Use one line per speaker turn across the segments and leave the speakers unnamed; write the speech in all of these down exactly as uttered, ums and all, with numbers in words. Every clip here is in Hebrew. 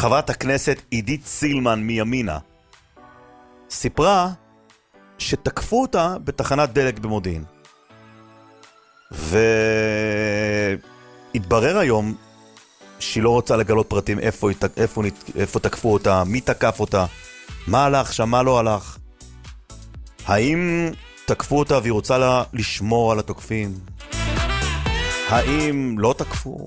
חברת הכנסת עידית סילמן מימינה סיפרה שתקפו אותה בתחנת דלק במודיעין. והתברר היום שהיא לא רוצה לגלות פרטים איפה, איפה, איפה תקפו אותה, מי תקף אותה, מה הלך שם, מה לא הלך. האם תקפו אותה והיא רוצה לה לשמור על התוקפים? האם לא תקפו?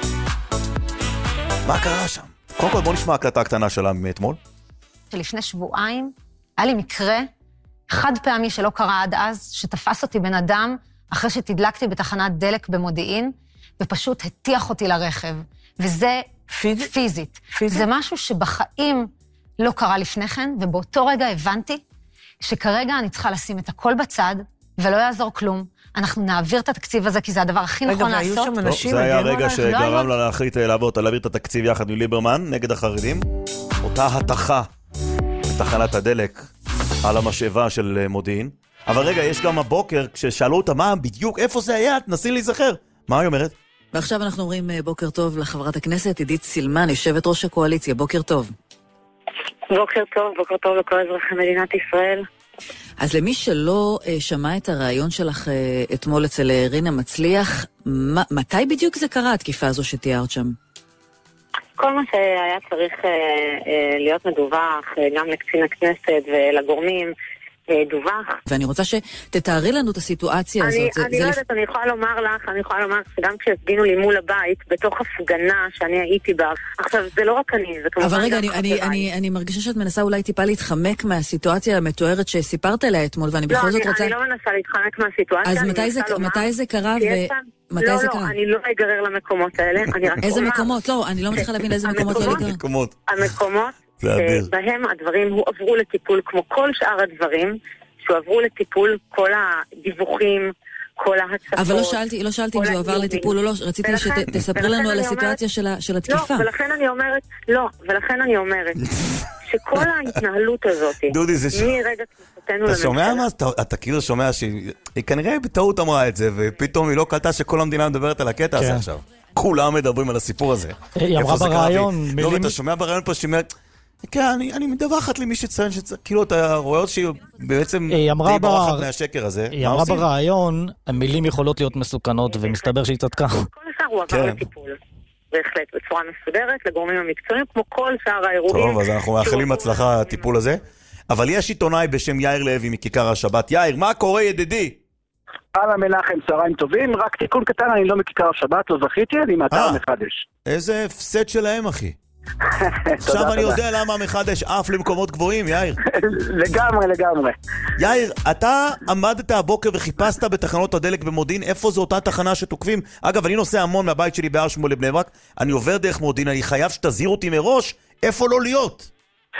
מה קרה שם? קודם כל בוא נשמע הקלטה הקטנה שלה מאתמול.
שלפני שבועיים היה לי מקרה חד פעמי שלא קרה עד אז, שתפס אותי בן אדם אחרי שתדלקתי בתחנת דלק במודיעין, ופשוט הטיח אותי לרכב. וזה פיזית. פיזית. פיזית? זה משהו שבחיים לא קרה לפני כן, ובאותו רגע הבנתי שכרגע אני צריכה לשים את הכל בצד, ולא יעזור כלום. אנחנו נעביר את התקציב הזה, כי זה הדבר הכי נכון לעשות.
לא, זה היה הרגע שגרם לה להחליט לעבור, להעביר את התקציב יחד עם ליברמן נגד החרדים. אותה התחה בתחנת הדלק על המשאבה של מודיעין. אבל רגע, יש גם הבוקר, כששאלו אותה מה בדיוק, איפה זה היה, תנסי להיזכר. מה היא אומרת?
ועכשיו אנחנו אומרים בוקר טוב לחברת הכנסת עידית סילמן, יושבת ראש הקואליציה. בוקר טוב.
בוקר טוב, בוקר טוב לכל אזרחי מדינת ישראל.
אז למי שלא uh, שמע את הרעיון שלך uh, אתמול אצל רינה מצליח, מה, מתי בדיוק זה קרה, התקיפה הזו שתיארת שם?
כל מה שהיה צריך uh, uh, להיות מדווח, uh, גם לקצין הכנסת ולגורמים, דווח.
ואני רוצה שתתארי לנו את הסיטואציה
אני,
הזאת.
אני
זה,
לא
זה
יודעת, לפ... אני יכולה לומר לך, אני יכולה לומר שגם כשהפגינו לי מול הבית, בתוך הפגנה שאני הייתי בה, עכשיו זה לא רק אני, זה כמובן...
אבל רגע, אני, אני, אני, אני מרגישה שאת מנסה אולי טיפה להתחמק מהסיטואציה המתוארת שסיפרת עליה אתמול, ואני
לא,
בכל זאת
אני,
רוצה...
אני לא מנסה להתחמק מהסיטואציה.
אז מתי זה, מתי זה קרה ו... מתי
לא,
זה
לא,
קרה?
אני לא אגרר למקומות האלה. אני רק
איזה
אומר...
מקומות? לא, אני לא מצליחה להבין איזה מקומות לא לגרר.
המקומות.
המקומות שבהם הדברים הועברו לטיפול, כמו כל שאר הדברים, שהועברו לטיפול, כל הדיווחים, כל ההצפות.
אבל לא שאלתי, לא שאלתי אם זה עבר לטיפול או לא, רציתי שתספרי לנו על הסיטואציה של התקיפה.
לא, ולכן אני אומרת, לא, ולכן אני אומרת, שכל ההתנהלות הזאת,
דודי, זה
מרגע כניסתנו
לממשלה... אתה שומע מה? אתה כאילו שומע שהיא כנראה בטעות אמרה את זה, ופתאום היא לא קלטה שכל המדינה מדברת על הקטע הזה עכשיו. כולם מדברים על הסיפור הזה.
היא אמרה ברעיון...
לא, ואתה שומע ברעיון פה שהיא אומרת... כן, אני, אני מדווחת למי שציין שצריך, כאילו אתה רואה עוד שהיא בעצם די ברחת מהשקר הזה.
היא אמרה ברעיון, המילים יכולות להיות מסוכנות, ומסתבר שהיא צדקה.
כל השאר הוא עבר לטיפול, בהחלט, בצורה מסודרת, לגורמים המקצועיים, כמו כל שאר האירועים.
טוב, אז אנחנו מאחלים הצלחה הטיפול הזה. אבל יש עיתונאי בשם יאיר לוי מכיכר השבת. יאיר, מה קורה ידידי?
אהלן מנחם, צהריים טובים, רק תיקון קטן, אני לא מכיכר השבת, לא זכיתי, אני מאתר מחדש.
איזה הפסד שלהם, אחי. עכשיו אני יודע למה מחדש אף למקומות גבוהים, יאיר.
לגמרי, לגמרי.
יאיר, אתה עמדת הבוקר וחיפשת בתחנות הדלק במודיעין, איפה זו אותה תחנה שתוקפים? אגב, אני נוסע המון מהבית שלי בהר שמואל לבני ברק, אני עובר דרך מודיעין, אני חייב שתזהיר אותי מראש, איפה לא להיות?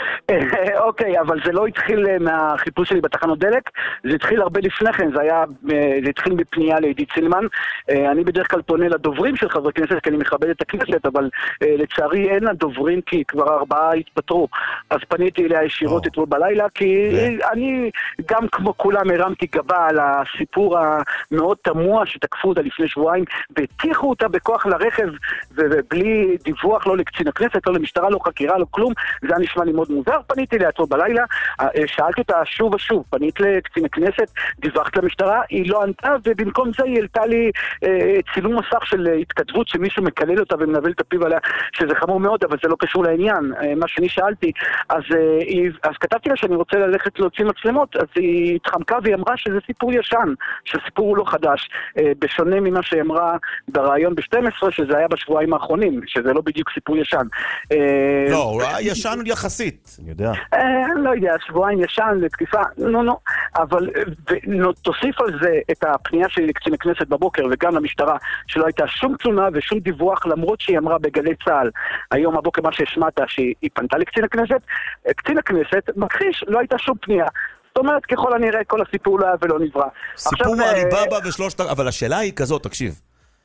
אוקיי, אבל זה לא התחיל מהחיפוש שלי בתחנות דלק, זה התחיל הרבה לפני כן, זה היה, זה התחיל בפנייה לעידית סילמן. אני בדרך כלל פונה לדוברים של חברי כנסת, כי אני מכבד את הכנסת, אבל לצערי אין לדוברים, כי כבר ארבעה התפטרו. אז פניתי אליה ישירות אתמול בלילה, כי אני גם כמו כולם הרמתי גבה על הסיפור המאוד תמוה שתקפו אותה לפני שבועיים, והטיחו אותה בכוח לרכב, ובלי דיווח, לא לקצין הכנסת, לא למשטרה, לא חקירה, לא כלום. זה היה נשמע לי מאוד מוזר. פניתי לאתמול בלילה, שאלתי אותה שוב ושוב, פנית לקצין הכנסת, דיווחת למשטרה, היא לא ענתה, ובמקום זה היא העלתה לי אה, צילום מסך של התכתבות שמישהו מקלל אותה ומנבל את הפיו עליה, שזה חמור מאוד, אבל זה לא קשור לעניין. אה, מה שאני שאלתי, אז, אה, היא, אז כתבתי לה שאני רוצה ללכת להוציא מצלמות, אז היא התחמקה והיא אמרה שזה סיפור ישן, שהסיפור הוא לא חדש, אה, בשונה ממה שהיא אמרה ברעיון ב-שתים עשרה, שזה היה בשבועיים האחרונים, שזה לא בדיוק סיפור ישן.
אה, לא, ישן יחסית. אני יודע.
אני לא יודע, שבועיים ישן לתקיפה, לא, לא. אבל תוסיף על זה את הפנייה שלי לקצין הכנסת בבוקר וגם למשטרה, שלא הייתה שום תלונה ושום דיווח, למרות שהיא אמרה בגלי צה"ל, היום הבוקר מה שהשמעת שהיא פנתה לקצין הכנסת, קצין הכנסת מכחיש, לא הייתה שום פנייה. זאת אומרת, ככל הנראה, כל הסיפור לא היה ולא נברא.
סיפור עליבאבא ושלושת... אבל השאלה היא כזאת, תקשיב.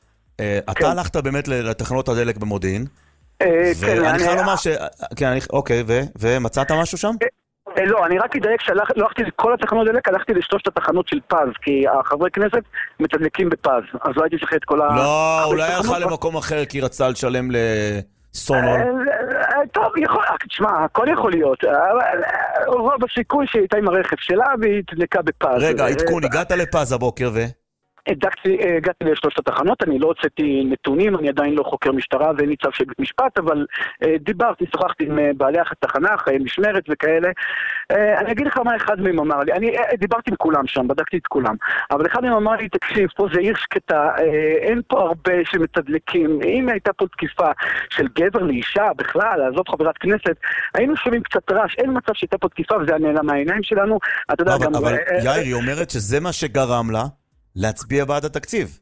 אתה הלכת באמת לתחנות הדלק במודיעין, ואני חייב לומר ש... אוקיי, ומצאת משהו שם?
לא, אני רק אדייק שלא הלכתי לכל התחנות דלק, הלכתי לשלושת התחנות של פז, כי החברי כנסת מתדלקים בפז, אז לא הייתי צריך את כל ה...
לא, אולי הלכה למקום אחר, כי רצה לשלם לסונול.
טוב, תשמע, הכל יכול להיות. רוב הסיכוי שהיא הייתה עם הרכב שלה והיא תדלקה בפז.
רגע, עדכון, הגעת לפז הבוקר ו...
הגעתי לשלושת התחנות, אני לא הוצאתי נתונים, אני עדיין לא חוקר משטרה ואין לי צו של בית משפט, אבל דיברתי, שוחחתי עם בעלי התחנה, חיי משמרת וכאלה. אני אגיד לך מה אחד מהם אמר לי, אני דיברתי עם כולם שם, בדקתי את כולם, אבל אחד מהם אמר לי, תקשיב, פה זה עיר שקטה, אין פה הרבה שמתדלקים, אם הייתה פה תקיפה של גבר לאישה בכלל, לעזוב חברת כנסת, היינו שומעים קצת רעש, אין מצב שהייתה פה תקיפה וזה נעלם מהעיניים שלנו.
אבל יאיר, היא אומרת שזה מה שגרם לה להצביע בעד התקציב.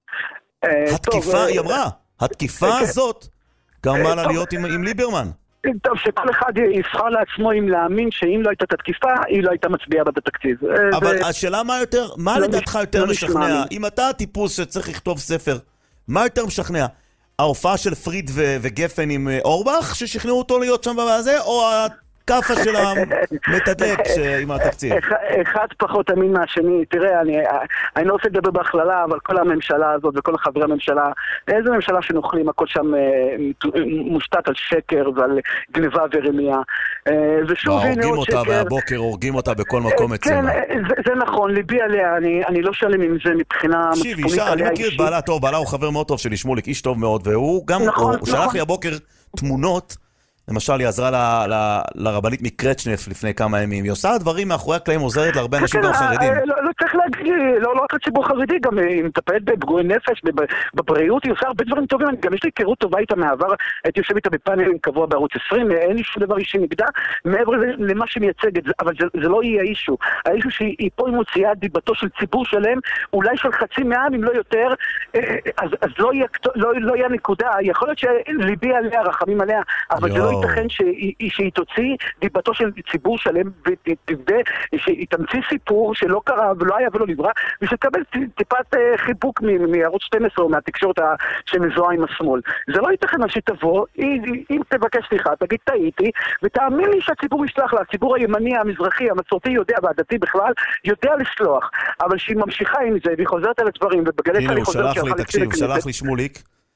התקיפה, היא אמרה, התקיפה הזאת גרמה לה להיות עם ליברמן.
טוב, שכל אחד יבחר לעצמו אם להאמין שאם לא הייתה התקיפה, היא לא הייתה מצביעה בעד התקציב.
אבל השאלה מה יותר, מה לדעתך יותר משכנע? אם אתה הטיפוס שצריך לכתוב ספר, מה יותר משכנע? ההופעה של פריד וגפן עם אורבך, ששכנעו אותו להיות שם בזה, או הקפה של המתדלק עם התקציב?
אחד פחות אמין מהשני. תראה, אני לא רוצה לדבר בהכללה, אבל כל הממשלה הזאת וכל חברי הממשלה, איזה ממשלה שנוכלים, הכל שם מושתת על שקר ועל גניבה ורמיה.
הורגים אותה והבוקר הורגים אותה בכל מקום אצלנו.
כן, זה נכון, ליבי עליה, אני לא שלם עם זה מבחינה
תקשיב, אישה, אני מכיר את בעלה טוב, בעלה הוא חבר מאוד טוב שלי, שמוליק, איש טוב מאוד, והוא גם, הוא שלח לי הבוקר תמונות, למשל, היא עזרה ל, ל, לרבנית מקרצ'נף לפני כמה ימים. היא עושה דברים מאחורי הקלעים, עוזרת להרבה אנשים גם חרדים.
לא, לא צריך להגיד, לא, לא רק לציבור חרדי, גם היא מטפלת בפגועי נפש, בבריאות, היא עושה הרבה דברים טובים. גם יש לי היכרות טובה איתה מהעבר, הייתי יושב איתה בפאנלים קבוע בערוץ עשרים, אין לי שום דבר אישי נגדה, מעבר למה שמייצגת, אבל זה, זה לא יהיה האישו. האישו שהיא פה היא מוציאה דיבתו של ציבור שלם, אולי של חצי מעם, אם לא יותר, אז, אז לא יהיה, לא, לא יהיה נקודה. יכול להיות שליבי עליה, רחמים עליה, אבל זה לא ייתכן שהיא, שהיא תוציא דיבתו של ציבור שלם ותבדה, שהיא תמציא סיפור שלא קרה ולא היה ולא נברא, ושתקבל טיפת חיבוק מערוץ שתים עשרה או מהתקשורת שמזוהה עם השמאל. זה לא ייתכן על שתבוא, אם תבקש סליחה, תגיד טעיתי, ותאמין לי שהציבור ישלח לה, הציבור הימני, המזרחי, המסורתי יודע, והדתי בכלל, יודע לסלוח, אבל שהיא ממשיכה עם זה, והיא חוזרת על הדברים, ובגלי
הנה, הוא שלח לי, תקשיב, הוא שלח לי שמוליק,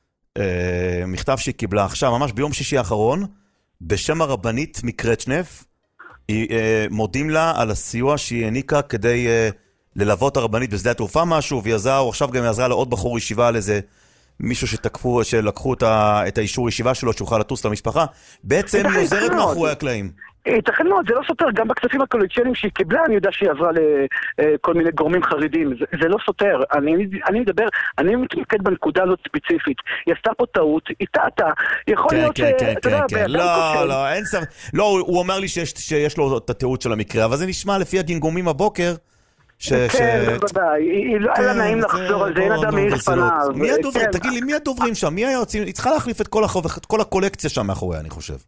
מכתב שהיא קיבלה עכשיו, ממש ביום שישי האחרון, בשם הרבנית מקרצ'נף, מודים לה על הסיוע שהיא העניקה כדי ללוות הרבנית בשדה התעופה משהו, והיא עזרה, או עכשיו גם היא עזרה לעוד בחור ישיבה על איזה מישהו שתקפו, שלקחו את האישור ישיבה שלו, שאוכל לטוס למשפחה. בעצם היא עוזרת מאחורי הקלעים.
ייתכן מאוד, זה לא סותר, גם בכספים הקואליציוניים שהיא קיבלה, אני יודע שהיא עזרה לכל מיני גורמים חרדים, זה, זה לא סותר, אני, אני מדבר, אני מתמקד בנקודה הזאת ספציפית, היא עשתה פה טעות, היא טעתה, יכול
כן,
להיות
כן,
ש...
כן, כן,
יודע,
כן, לא, לא, אין ספק, לא, הוא אומר לי שיש, שיש לו את התיעוד של המקרה, אבל זה נשמע לפי הגינגומים הבוקר, ש...
כן, בוודאי, היא לא היה נעים לחזור על זה, אין אדם מאיר פניו.
מי הדוברים? תגיד לי, מי הדוברים שם? מי היועצים? היא צריכה להחליף את כל הקולקציה שם מאחוריה, אני חושב.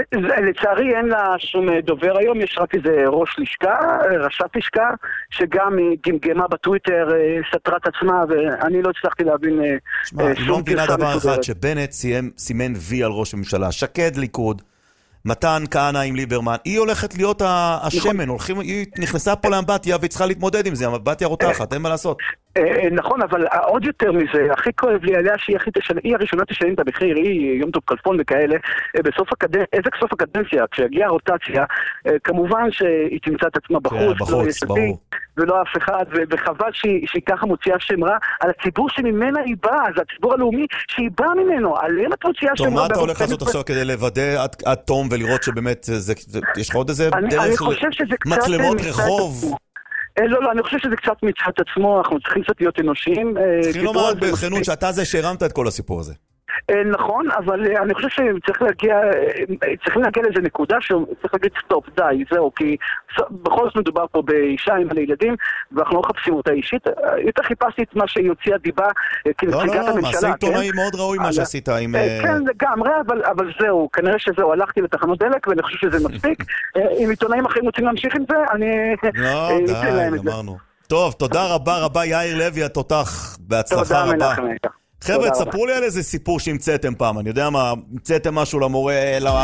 לצערי אין לה שום דובר היום, יש רק איזה ראש לשכה, ראשת לשכה, שגם היא גמגמה בטוויטר, סתרה את עצמה, ואני לא הצלחתי להבין
שום פרסה. היא לא מבינה דבר אחד, שבנט סימן וי על ראש הממשלה, שקד ליכוד, מתן כהנא עם ליברמן, היא הולכת להיות השמן, הולכים, היא נכנסה פה לאמבטיה והיא צריכה להתמודד עם זה, אמבטיה רותחת, אין מה לעשות.
נכון, אבל עוד יותר מזה, הכי כואב לי עליה שהיא הראשונה תשלם את המחיר, היא יום טוב כלפון וכאלה, בסוף הקדנציה, איזה סוף הקדנציה, כשיגיעה הרוטציה, כמובן שהיא תמצא את עצמה בחוץ,
בחוץ, ברור.
ולא אף אחד, וחבל שהיא ככה מוציאה שם רע על הציבור שממנה היא באה, זה הציבור הלאומי שהיא באה ממנו, עליהם את מוציאה שם רע.
טוב, מה אתה הולך לעשות עכשיו כדי לוודא עד תום ולראות שבאמת, יש לך עוד איזה דרך מצלמות רחוב?
לא, לא, אני חושב שזה קצת מצאת עצמו, אנחנו צריכים קצת להיות אנושיים.
צריכים לומר בכנות שאתה זה שהרמת את כל הסיפור הזה.
נכון, אבל אני חושב שצריך להגיע, צריך להגיע לאיזה נקודה שצריך להגיד סטופ, די, זהו, כי בכל זאת מדובר פה באישה עם ילדים, ואנחנו לא חפשים אותה אישית. יותר חיפשתי את מה שהיא הוציאה דיבה כנציגת הממשלה.
לא, לא, מעשה עיתונאי מאוד ראוי מה שעשית עם...
כן, לגמרי, אבל זהו, כנראה שזהו, הלכתי לתחנות דלק, ואני חושב שזה מספיק. אם עיתונאים אחרים רוצים להמשיך עם זה, אני...
לא, די, אמרנו. טוב, תודה רבה רבה, יאיר לוי, התותח, בהצלחה רבה. חבר'ה, תספרו לי על איזה סיפור שהמצאתם פעם, אני יודע מה, המצאתם משהו למורה,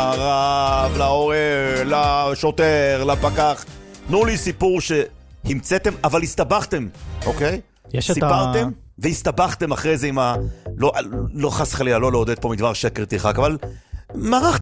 לרב, להורה, לשוטר, לפקח, תנו לי סיפור שהמצאתם, אבל הסתבכתם, אוקיי? סיפרתם והסתבכתם אחרי זה עם ה... לא חס חלילה, לא לעודד פה מדבר שקר תרחק, אבל מערכת